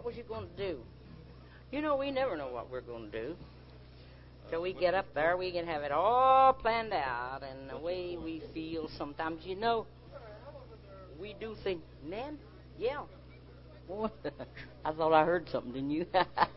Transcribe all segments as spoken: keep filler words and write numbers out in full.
was you going to do? You know, we never know what we're going to do. So we get up there, we can have it all planned out, and the way we feel sometimes, you know, we do think, man, yeah. I thought I heard something, didn't you?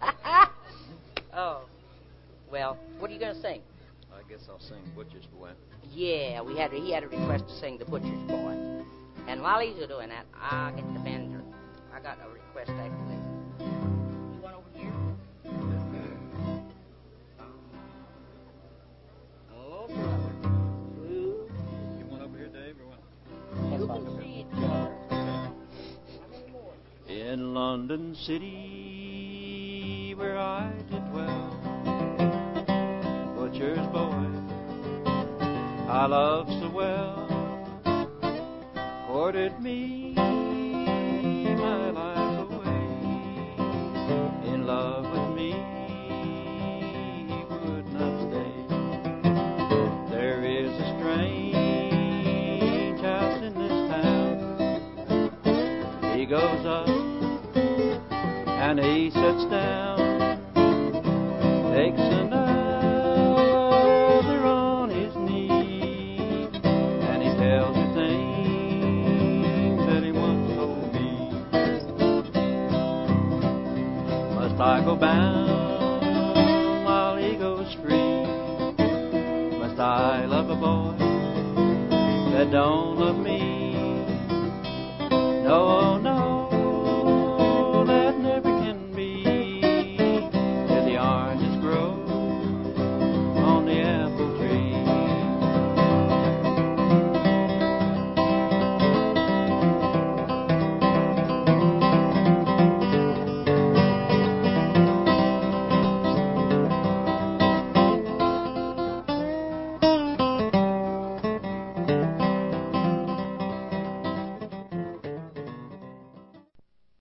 Oh, well, what are you going to sing? I guess I'll sing Butcher's Boy. Yeah, we had he had a request to sing The Butcher's Boy. And while he's doing that, I'll get the banjo. I got a request actually. You want over here? Oh, brother. Ooh. You want over here, Dave, or what? You can see each other. In London City, where I did dwell, butcher's boy I loved so well, courted me my life away, in love with me he would not stay. There is a strange house in this town, he goes up and he sits down, takes another on his knee, and he tells you things that he once told me. Must I go bound while he goes free? Must I love a boy that don't love me? No, no.